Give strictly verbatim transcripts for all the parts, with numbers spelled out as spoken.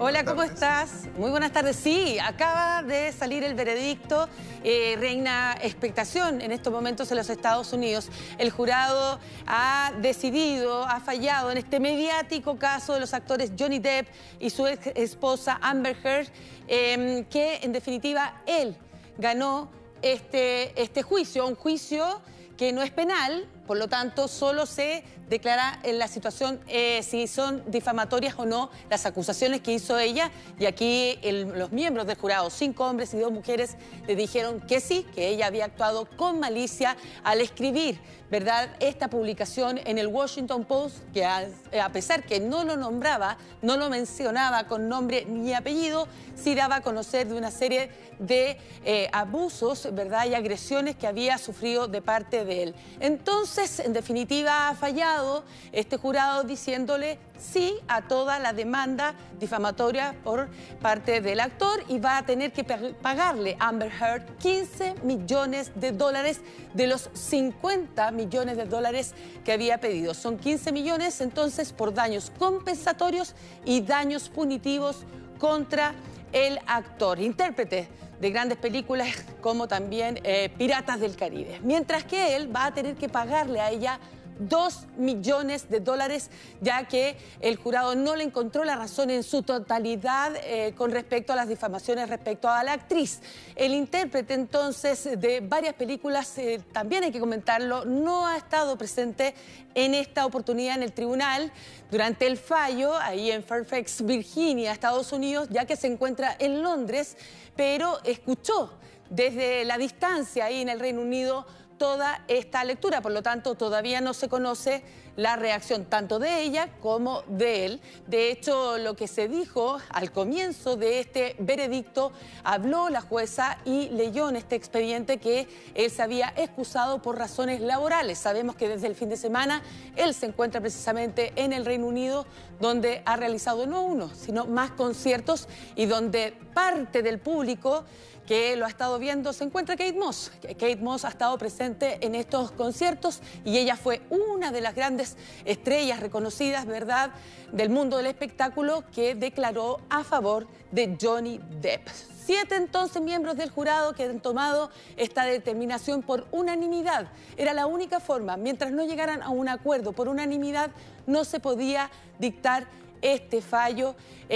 Hola, ¿cómo estás? Muy buenas tardes. Sí, acaba de salir el veredicto. Eh, reina expectación en estos momentos en los Estados Unidos. El jurado ha decidido, ha fallado en este mediático caso de los actores Johnny Depp y su ex esposa Amber Heard, eh, que en definitiva él ganó este, este juicio, un juicio que no es penal, por lo tanto solo se declara en la situación eh, si son difamatorias o no las acusaciones que hizo ella, y aquí el, los miembros del jurado, cinco hombres y dos mujeres, le dijeron que sí, que ella había actuado con malicia al escribir, ¿verdad?, esta publicación en el Washington Post, que a, a pesar que no lo nombraba, no lo mencionaba con nombre ni apellido, sí daba a conocer de una serie de eh, abusos, ¿verdad?, y agresiones que había sufrido de parte de él. Entonces, en definitiva, ha fallado este jurado diciéndole sí a toda la demanda difamatoria por parte del actor, y va a tener que pagarle a Amber Heard quince millones de dólares de los cincuenta millones de dólares que había pedido. Son quince millones entonces por daños compensatorios y daños punitivos contra el actor, intérprete de grandes películas como también eh, Piratas del Caribe. Mientras que él va a tener que pagarle a ella dos millones de dólares, ya que el jurado no le encontró la razón en su totalidad eh, con respecto a las difamaciones respecto a la actriz. El intérprete entonces de varias películas, eh, también hay que comentarlo, no ha estado presente en esta oportunidad en el tribunal durante el fallo, ahí en Fairfax, Virginia, Estados Unidos, ya que se encuentra en Londres, pero escuchó desde la distancia ahí en el Reino Unido toda esta lectura, por lo tanto todavía no se conoce la reacción tanto de ella como de él. De hecho, lo que se dijo al comienzo de este veredicto, habló la jueza y leyó en este expediente que él se había excusado por razones laborales. Sabemos que desde el fin de semana él se encuentra precisamente en el Reino Unido, donde ha realizado no uno, sino más conciertos, y donde parte del público que lo ha estado viendo se encuentra Kate Moss. Kate Moss ha estado presente en estos conciertos y ella fue una de las grandes estrellas reconocidas, ¿verdad?, del mundo del espectáculo, que declaró a favor de Johnny Depp. Siete entonces miembros del jurado que han tomado esta determinación por unanimidad. Era la única forma, mientras no llegaran a un acuerdo por unanimidad, no se podía dictar este fallo,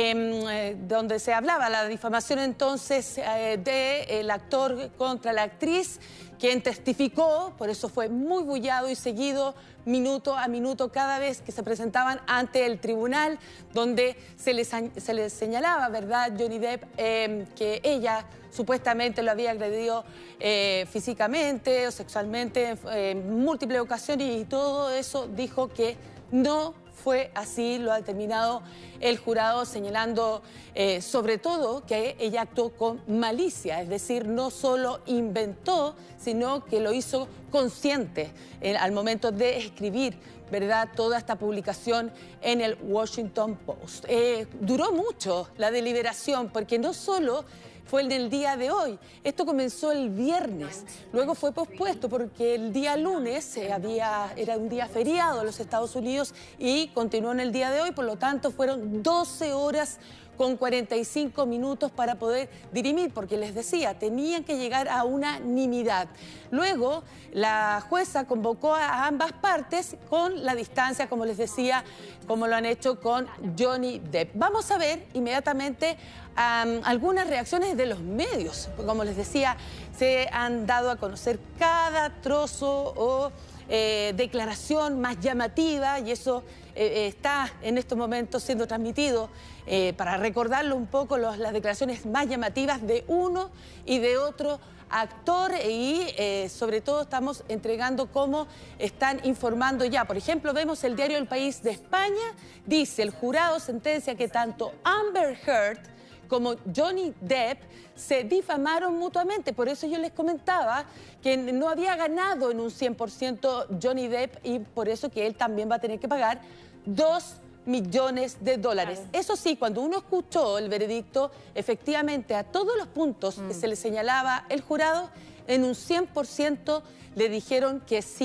eh, donde se hablaba la difamación entonces eh, del actor contra la actriz, quien testificó, por eso fue muy bullado y seguido minuto a minuto cada vez que se presentaban ante el tribunal, donde se les, se les señalaba, ¿verdad?, Johnny Depp, eh, que ella supuestamente lo había agredido eh, físicamente o sexualmente en eh, múltiples ocasiones, y todo eso dijo que no fue así, lo ha determinado el jurado, señalando eh, sobre todo que ella actuó con malicia, es decir, no solo inventó, sino que lo hizo consciente eh, al momento de escribir, ¿verdad?, toda esta publicación en el Washington Post. Eh, duró mucho la deliberación, porque no solo fue en el día de hoy. Esto comenzó el viernes, luego fue pospuesto porque el día lunes eh, había, era un día feriado en los Estados Unidos, y continuó en el día de hoy. Por lo tanto, fueron doce horas con cuarenta y cinco minutos para poder dirimir, porque les decía, tenían que llegar a unanimidad. Luego, la jueza convocó a ambas partes con la distancia, como les decía, como lo han hecho con Johnny Depp. Vamos a ver inmediatamente um, algunas reacciones de los medios. Como les decía, se han dado a conocer cada trozo o eh, declaración más llamativa, y eso eh, está en estos momentos siendo transmitido eh, para recordarlo un poco, los, las declaraciones más llamativas de uno y de otro actor, y eh, sobre todo estamos entregando cómo están informando ya. Por ejemplo, vemos el diario El País de España, dice: el jurado sentencia que tanto Amber Heard como Johnny Depp se difamaron mutuamente. Por eso yo les comentaba que no había ganado en un cien por ciento Johnny Depp, y por eso que él también va a tener que pagar dos millones de dólares. Claro. Eso sí, cuando uno escuchó el veredicto, efectivamente a todos los puntos mm. que se le señalaba el jurado, en un cien por ciento le dijeron que sí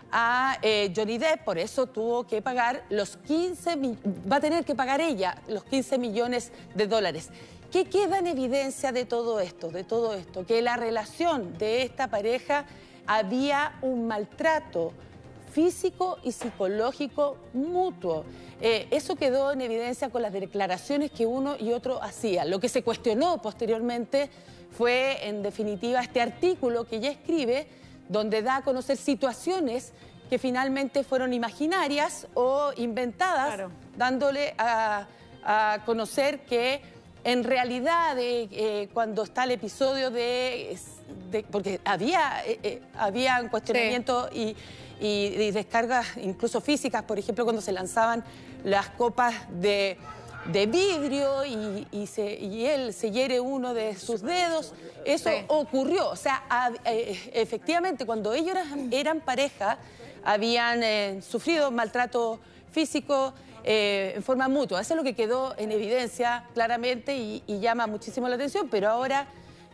a eh, Johnny Depp, por eso tuvo que pagar los quince, va a tener que pagar ella los quince millones de dólares. ¿Qué queda en evidencia de todo esto? De todo esto, que la relación de esta pareja había un maltrato físico y psicológico mutuo. Eh, eso quedó en evidencia con las declaraciones que uno y otro hacían. Lo que se cuestionó posteriormente fue, en definitiva, este artículo que ella escribe, donde da a conocer situaciones que finalmente fueron imaginarias o inventadas, claro, dándole a, a conocer que en realidad eh, eh, cuando está el episodio de... de porque había, eh, eh, había un cuestionamiento sí. y, y, y descargas incluso físicas, por ejemplo, cuando se lanzaban las copas de... de vidrio y, y, se, y él se hiere uno de sus dedos. Eso sí. ocurrió. O sea, a, eh, efectivamente, cuando ellos eran, eran pareja, habían eh, sufrido maltrato físico eh, en forma mutua. Eso es lo que quedó en evidencia claramente y, y llama muchísimo la atención, pero ahora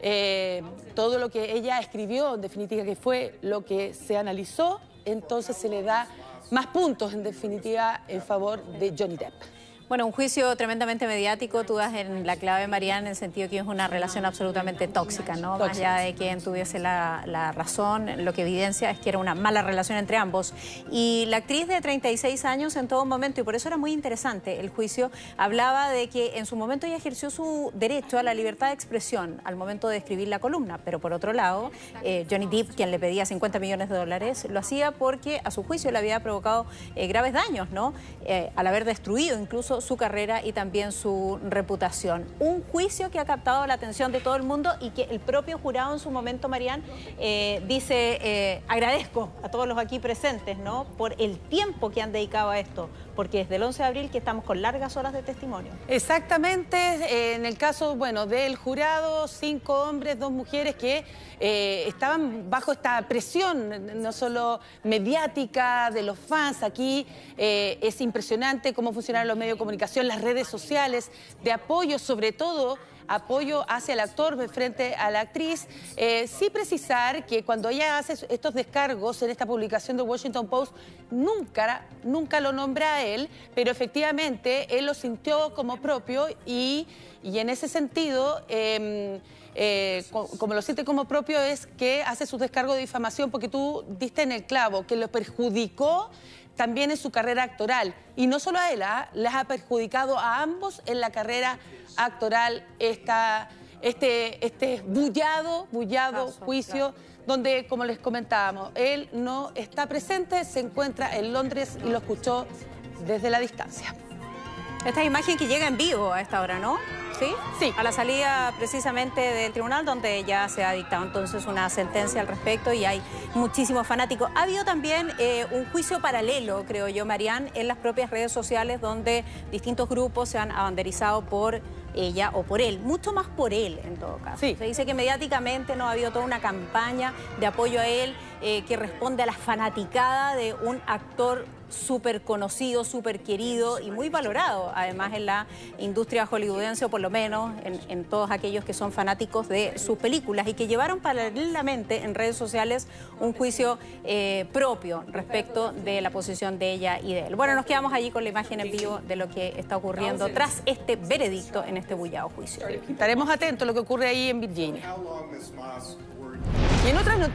eh, todo lo que ella escribió, en definitiva, que fue lo que se analizó, entonces se le da más puntos, en definitiva, en favor de Johnny Depp. Bueno, un juicio tremendamente mediático, tú das en la clave, Marianne, en el sentido que es una relación absolutamente tóxica, ¿no? Tóxica. Más allá de quien tuviese la, la razón, lo que evidencia es que era una mala relación entre ambos. Y la actriz de treinta y seis años en todo momento, y por eso era muy interesante el juicio, hablaba de que en su momento ella ejerció su derecho a la libertad de expresión al momento de escribir la columna, pero por otro lado, eh, Johnny Depp, quien le pedía cincuenta millones de dólares, lo hacía porque a su juicio le había provocado eh, graves daños, ¿no? Eh, al haber destruido incluso su carrera y también su reputación. Un juicio que ha captado la atención de todo el mundo y que el propio jurado en su momento, Marianne, eh, dice, eh, agradezco a todos los aquí presentes, ¿no?, por el tiempo que han dedicado a esto, porque desde el once de abril que estamos con largas horas de testimonio. Exactamente, eh, en el caso, bueno, del jurado, cinco hombres, dos mujeres que eh, estaban bajo esta presión, no solo mediática, de los fans. Aquí eh, es impresionante cómo funcionan los medios de comunicación, las redes sociales, de apoyo, sobre todo apoyo hacia el actor frente a la actriz. Eh, sí precisar que cuando ella hace estos descargos en esta publicación de Washington Post, nunca, nunca lo nombra a él, pero efectivamente él lo sintió como propio y, y en ese sentido, eh, eh, como lo siente como propio, es que hace sus descargos de difamación, porque tú diste en el clavo, que lo perjudicó también en su carrera actoral. Y no solo a él, ¿eh? Les ha perjudicado a ambos en la carrera actoral esta, este, este bullado, bullado Paso, juicio, claro. donde, como les comentábamos, él no está presente, se encuentra en Londres y lo escuchó desde la distancia. Esta imagen que llega en vivo a esta hora, ¿no? ¿Sí? Sí. A la salida precisamente del tribunal, donde ya se ha dictado entonces una sentencia al respecto y hay muchísimos fanáticos. Ha habido también eh, un juicio paralelo, creo yo, Marianne, en las propias redes sociales, donde distintos grupos se han abanderizado por ella o por él, mucho más por él en todo caso. Sí. Se dice que mediáticamente no ha habido toda una campaña de apoyo a él eh, que responde a la fanaticada de un actor súper conocido, súper querido y muy valorado, además en la industria hollywoodense, o por lo menos en, en todos aquellos que son fanáticos de sus películas, y que llevaron paralelamente en redes sociales un juicio eh, propio respecto de la posición de ella y de él. Bueno, nos quedamos allí con la imagen en vivo de lo que está ocurriendo tras este veredicto en este bullado juicio. Estaremos atentos a lo que ocurre ahí en Virginia. Y en otras noticias.